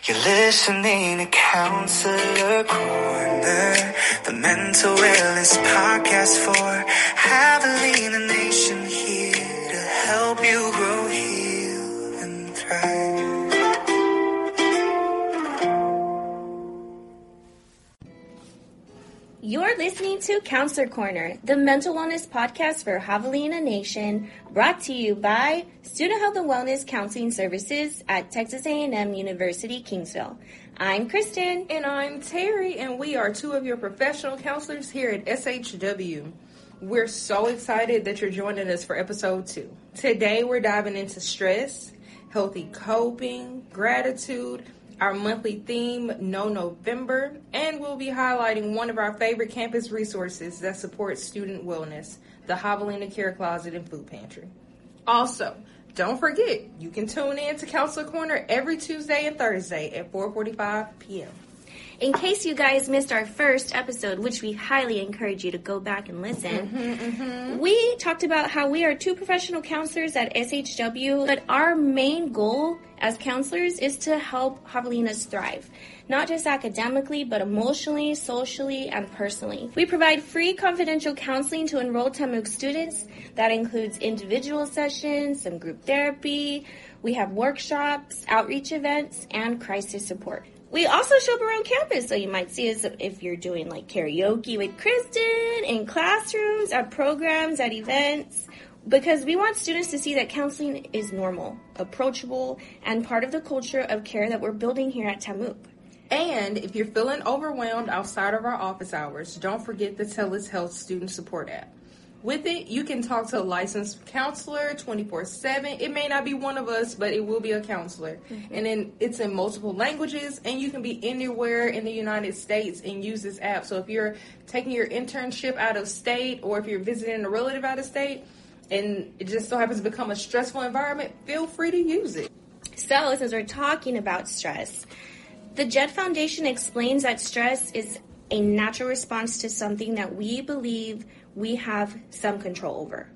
You're listening to Counselor Corner, the mental illness podcast for Javelina Nation, here to help you grow, heal, and thrive. You're listening to Counselor Corner, the mental wellness podcast for Javelina Nation, brought to you by Student Health and Wellness Counseling Services at Texas A&M University, Kingsville. I'm Kristen. And I'm Terry, and we are two of your professional counselors here at SHW. We're so excited that you're joining us for episode 2. Today we're diving into stress, healthy coping, gratitude, our monthly theme, No November, and we'll be highlighting one of our favorite campus resources that supports student wellness, the Javelina Care Closet and Food Pantry. Also, don't forget, you can tune in to Counselor Corner every Tuesday and Thursday at 4:45 p.m. In case you guys missed our first episode, which we highly encourage you to go back and listen, we talked about how we are two professional counselors at SHW, but our main goal as counselors is to help Javelinas thrive, not just academically, but emotionally, socially, and personally. We provide free confidential counseling to enrolled TAMUC students. That includes individual sessions, some group therapy. We have workshops, outreach events, and crisis support. We also show up around campus, so you might see us if you're doing like karaoke with Kristen, in classrooms, at programs, at events, because we want students to see that counseling is normal, approachable, and part of the culture of care that we're building here at TAMUC. And if you're feeling overwhelmed outside of our office hours, don't forget the TELUS Health Student Support app. With it, you can talk to a licensed counselor 24/7. It may not be one of us, but it will be a counselor. And then it's in multiple languages, and you can be anywhere in the United States and use this app. So if you're taking your internship out of state, or if you're visiting a relative out of state, and it just so happens to become a stressful environment, feel free to use it. So, since we're talking about stress, the JED Foundation explains that stress is a natural response to something that we believe we have some control over.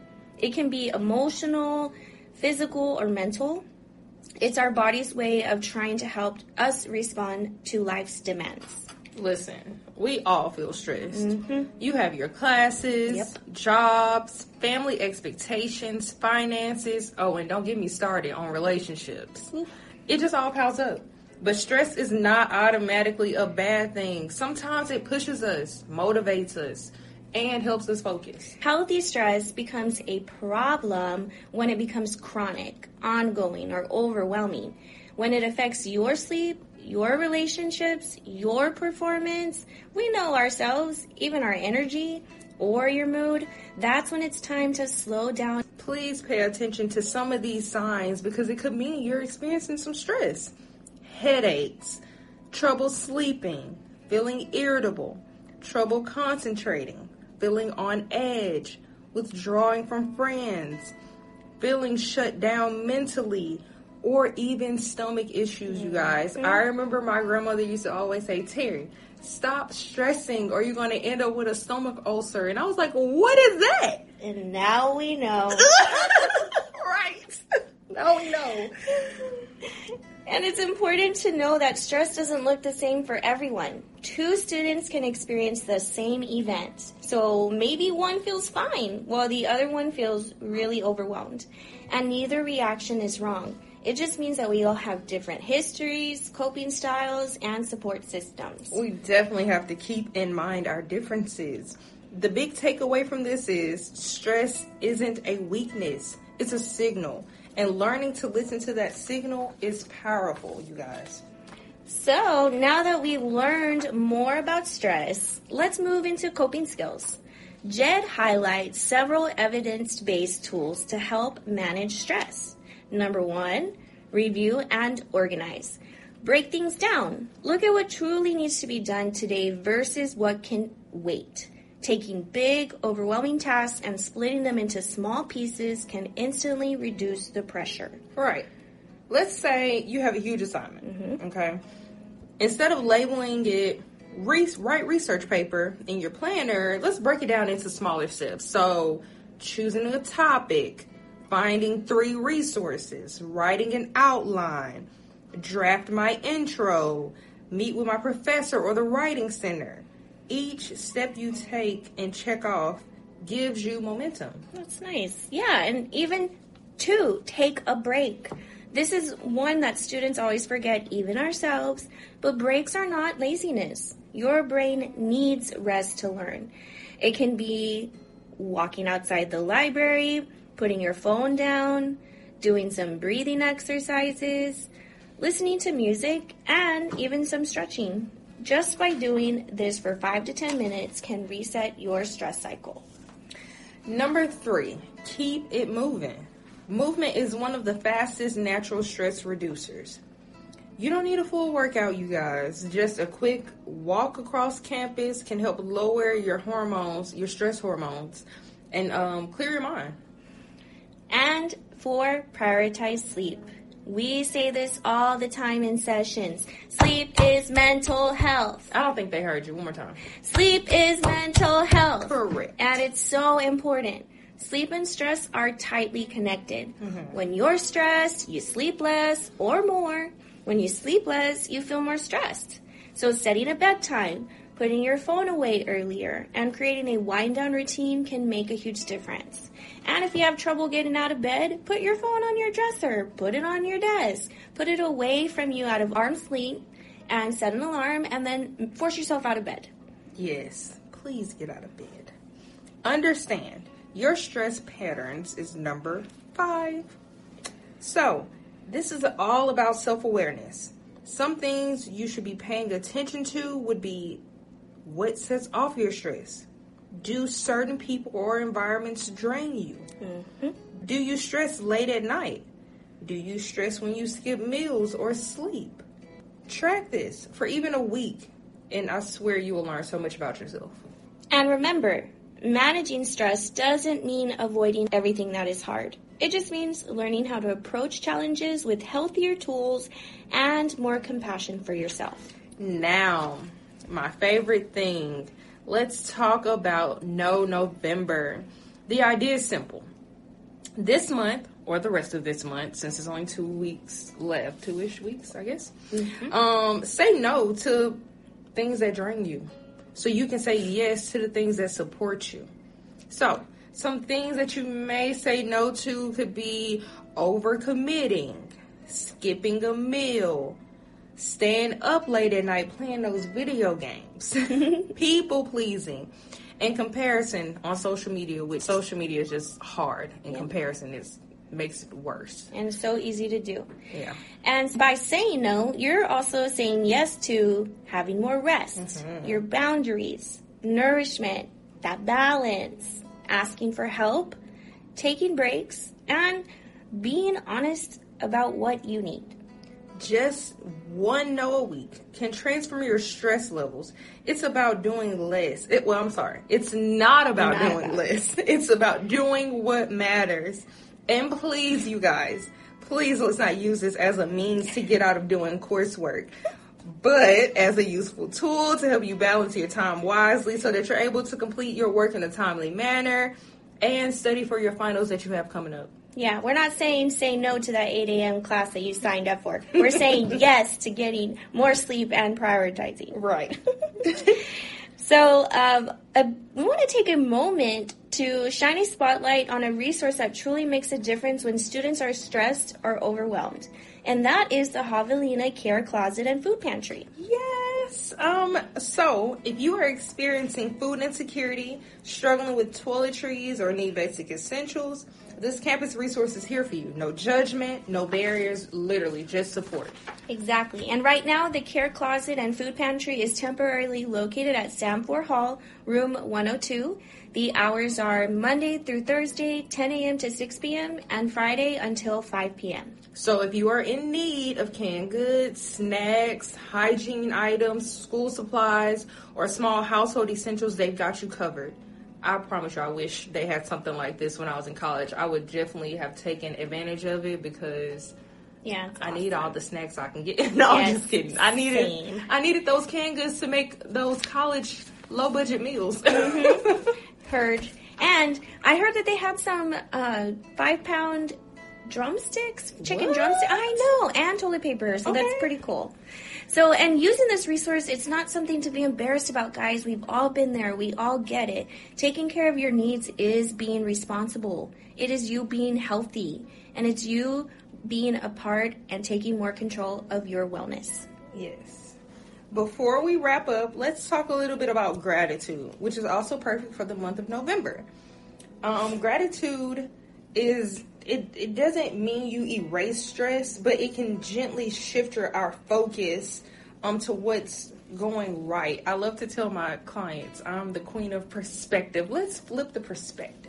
It can be emotional, physical, or mental. It's our body's way of trying to help us respond to life's demands. Listen, we all feel stressed. You have your classes, jobs, family expectations, finances. Oh, and don't get me started on relationships. It just all piles up. But stress is not automatically a bad thing. Sometimes it pushes us, motivates us, and helps us focus. Healthy stress becomes a problem when it becomes chronic, ongoing, or overwhelming. When it affects your sleep, your relationships, your performance, we know ourselves, even our energy, or your mood, that's when it's time to slow down. Please pay attention to some of these signs, because it could mean you're experiencing some stress. Headaches, trouble sleeping, feeling irritable, trouble concentrating, feeling on edge, withdrawing from friends, feeling shut down mentally, or even stomach issues, you guys. I remember my grandmother used to always say, Terry, stop stressing or you're going to end up with a stomach ulcer. And I was like, what is that? And now we know. Right. Now we know. And it's important to know that stress doesn't look the same for everyone. Two students can experience the same event. So maybe one feels fine while the other one feels really overwhelmed. And neither reaction is wrong. It just means that we all have different histories, coping styles, and support systems. We definitely have to keep in mind our differences. The big takeaway from this is stress isn't a weakness. It's a signal. And learning to listen to that signal is powerful, you guys. So now that we've learned more about stress, let's move into coping skills. JED highlights several evidence-based tools to help manage stress. Number 1, review and organize. Break things down. Look at what truly needs to be done today versus what can wait. Taking big, overwhelming tasks and splitting them into small pieces can instantly reduce the pressure. Right. Let's say you have a huge assignment, okay? Instead of labeling it write research paper in your planner, let's break it down into smaller steps. So choosing a topic, finding 3 resources, writing an outline, draft my intro, meet with my professor or the writing center. Each step you take and check off gives you momentum. That's nice. Yeah, and even 2, take a break. This is one that students always forget, even ourselves, but breaks are not laziness. Your brain needs rest to learn. It can be walking outside the library, putting your phone down, doing some breathing exercises, listening to music, and even some stretching. Just by doing this for 5 to 10 minutes can reset your stress cycle. Number 3, keep it moving. Movement is one of the fastest natural stress reducers. You don't need a full workout, you guys. Just a quick walk across campus can help lower your hormones, your stress hormones, and clear your mind. And 4, prioritize sleep. We say this all the time in sessions. Sleep is mental health. I don't think they heard you. One more time. Sleep is mental health. Correct. And it's so important. Sleep and stress are tightly connected. When you're stressed, you sleep less or more. When you sleep less, you feel more stressed. So setting a bedtime, putting your phone away earlier, and creating a wind-down routine can make a huge difference. And if you have trouble getting out of bed, put your phone on your dresser, put it on your desk, put it away from you out of arm's length, and set an alarm, and then force yourself out of bed. Yes, please get out of bed. Understand, your stress patterns is number 5. So, this is all about self-awareness. Some things you should be paying attention to would be what sets off your stress. Do certain people or environments drain you? Do you stress late at night? Do you stress when you skip meals or sleep? Track this for even a week, and I swear you will learn so much about yourself. And remember, managing stress doesn't mean avoiding everything that is hard. It just means learning how to approach challenges with healthier tools and more compassion for yourself. Now, my favorite thing. Let's talk about No November. The idea is simple. This month, or the rest of this month, since it's only 2 weeks left, 2-ish weeks, I guess, say no to things that drain you, so you can say yes to the things that support you. So, some things that you may say no to could be overcommitting, skipping a meal, staying up late at night playing those video games, people pleasing, and comparison on social media, which social media is just hard, and comparison makes it worse. And it's so easy to do. Yeah. And by saying no, you're also saying yes to having more rest, your boundaries, nourishment, that balance, asking for help, taking breaks, and being honest about what you need. Just one no a week can transform your stress levels. It's about doing less. It's not about doing less. It's about doing what matters. And please, you guys, please let's not use this as a means to get out of doing coursework, but as a useful tool to help you balance your time wisely so that you're able to complete your work in a timely manner and study for your finals that you have coming up. Yeah, we're not saying say no to that 8 a.m. class that you signed up for. We're saying yes to getting more sleep and prioritizing. Right. So we want to take a moment to shine a spotlight on a resource that truly makes a difference when students are stressed or overwhelmed. And that is the Javelina Care Closet and Food Pantry. Yes. So if you are experiencing food insecurity, struggling with toiletries, or need basic essentials, this campus resource is here for you. No judgment, no barriers, literally just support. Exactly. And right now, the Care Closet and Food Pantry is temporarily located at Samford Hall, room 102. The hours are Monday through Thursday, 10 a.m. to 6 p.m., and Friday until 5 p.m. So if you are in need of canned goods, snacks, hygiene items, school supplies, or small household essentials, they've got you covered. I promise you, I wish they had something like this when I was in college. I would definitely have taken advantage of it because I need all the snacks I can get. No, I'm just kidding. I needed those canned goods to make those college low-budget meals. Heard. And I heard that they have some 5-pound drumsticks, chicken What? drumsticks. I know, and toilet paper. So that's pretty cool. So, and using this resource, it's not something to be embarrassed about, guys. We've all been there. We all get it. Taking care of your needs is being responsible. It is you being healthy, and it's you being a part and taking more control of your wellness. Yes. Before we wrap up, let's talk a little bit about gratitude, which is also perfect for the month of November. Gratitude is, it doesn't mean you erase stress, but it can gently shift our focus to what's going right. I love to tell my clients, I'm the queen of perspective. Let's flip the perspective.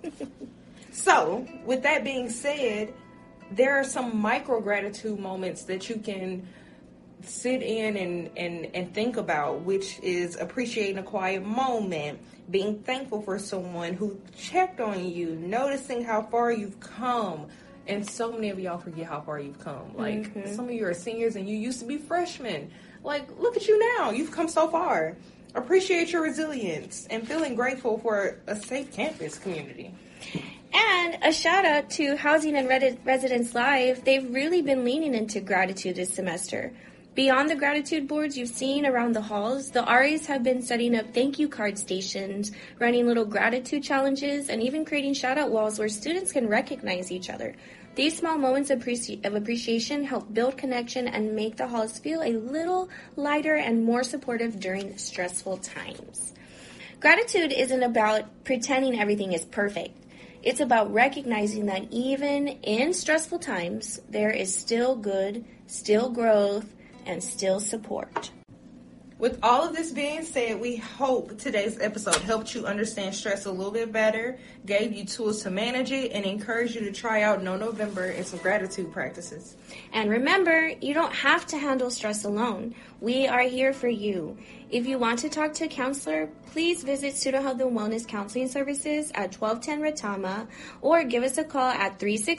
So, with that being said, there are some micro gratitude moments that you can sit in and think about, which is appreciating a quiet moment, being thankful for someone who checked on you, noticing how far you've come. And so many of y'all forget how far you've come. Like, some of you are seniors and you used to be freshmen. Like, look at you now. You've come so far. Appreciate your resilience and feeling grateful for a safe campus community. And a shout out to Housing and Residence Live. They've really been leaning into gratitude this semester. Beyond the gratitude boards you've seen around the halls, the RAs have been setting up thank you card stations, running little gratitude challenges, and even creating shout out walls where students can recognize each other. These small moments of appreciation help build connection and make the halls feel a little lighter and more supportive during stressful times. Gratitude isn't about pretending everything is perfect. It's about recognizing that even in stressful times, there is still good, still growth, and still support. With all of this being said, we hope today's episode helped you understand stress a little bit better, gave you tools to manage it, and encouraged you to try out No November and some gratitude practices. And remember, you don't have to handle stress alone. We are here for you. If you want to talk to a counselor, please visit Student Health and Wellness Counseling Services at 1210 Retama or give us a call at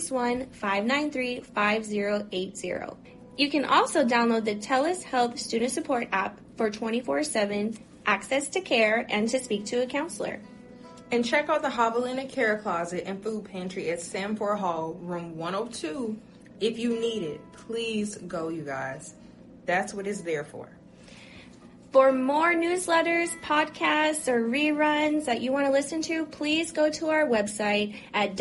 361-593-5080. You can also download the TELUS Health Student Support app for 24/7 access to care and to speak to a counselor. And check out the Javelina Care Closet and Food Pantry at Sanford Hall, room 102. If you need it, please go, you guys. That's what it's there for. For more newsletters, podcasts, or reruns that you want to listen to, please go to our website at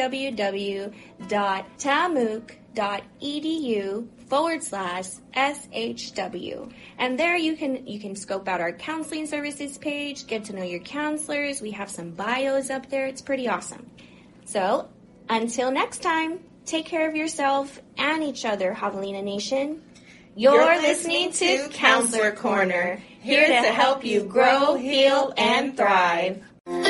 www.tamook.edu/SHW. And there you can scope out our counseling services page, get to know your counselors. We have some bios up there. It's pretty awesome. So, until next time, take care of yourself and each other, Javelina Nation. You're listening to Counselor Corner, here to help you grow, heal, and thrive.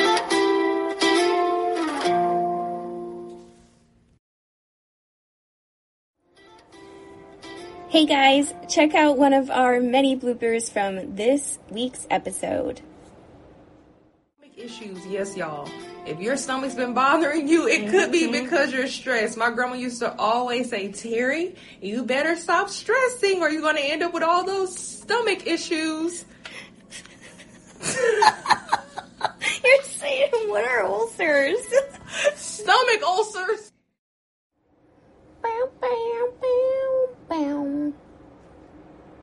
Hey guys, check out one of our many bloopers from this week's episode. Issues, yes, y'all. If your stomach's been bothering you, it could be because you're stressed. My grandma used to always say, Terry, you better stop stressing or you're going to end up with all those stomach issues.